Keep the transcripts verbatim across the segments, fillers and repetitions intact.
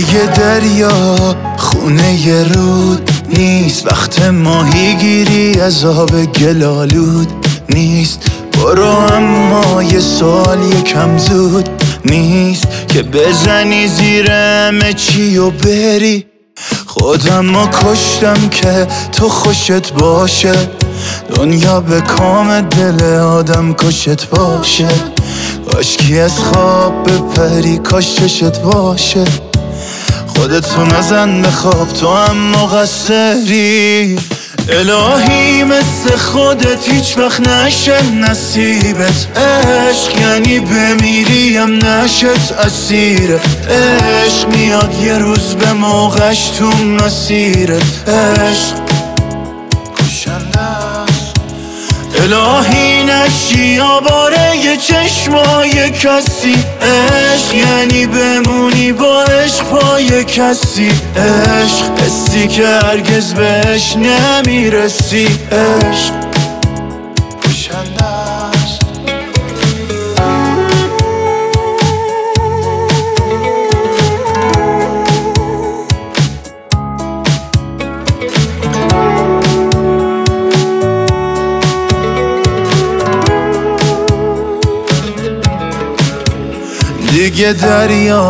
دیگه دریا خونه ی رود نیست، وقت ماهیگیری از آب گلالود نیست. برو اما یه سال یکم زود نیست که بزنی زیر همه چی و بری. خودم رو کشتم که تو خوشت باشه، دنیا به کام دل آدم کشت باشه. کاشکی از خواب بپری کاش چشت باشه. خودتو نزن به خواب تو هم مقصری. الهی مثل خودت هیچ وقت نشه نصیبت. عشق یعنی بمیریم نشت اسیرت. عشق میاد یه روز به موقعش تو مسیرت. عشق کشنده است. الهی نشی آواره یه چشمای کسی. عشق یعنی بمونی با عشق پای کسی. عشق حسی که هرگز بهش نمیرسی. عشق کشنده است. دیگه دریا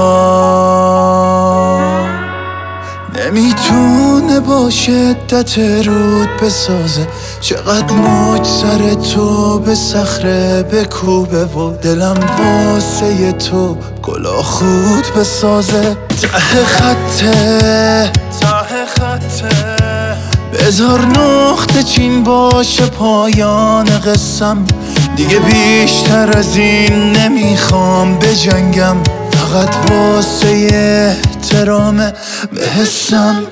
نمیتونه با شدت رود بسازه. چقدر موج سر تو به صخره بکوبه و دلم واسه تو کلاه خود بسازه. ته خطه ته خطه بذار نقطه چین باشه پایان قسم. دیگه بیشتر از این نمیخوام بجنگم، فقط واسه احترام به حسم.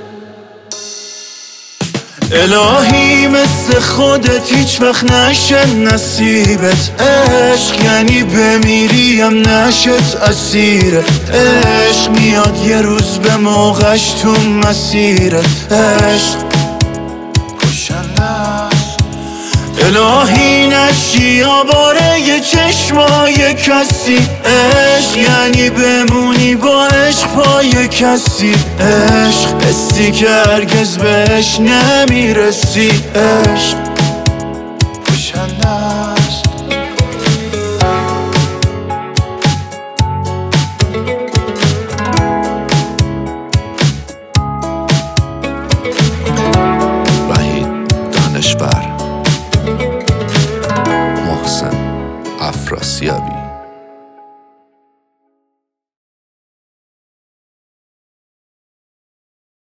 الهی مثل خودت هیچ وقت نشه نصیبت. عشق یعنی بمیریم نشت اسیرت. عشق میاد یه روز به موقعش تو مسیرت. عشق کشنده است. الهی نشی آواره یه چشمای کسی. عشق یعنی بمونی با عشق پای کسی. عشق حسی که هرگز بهش نمیرسی. عشق کشنده است. وحید دانشور، محسن افراسیابی.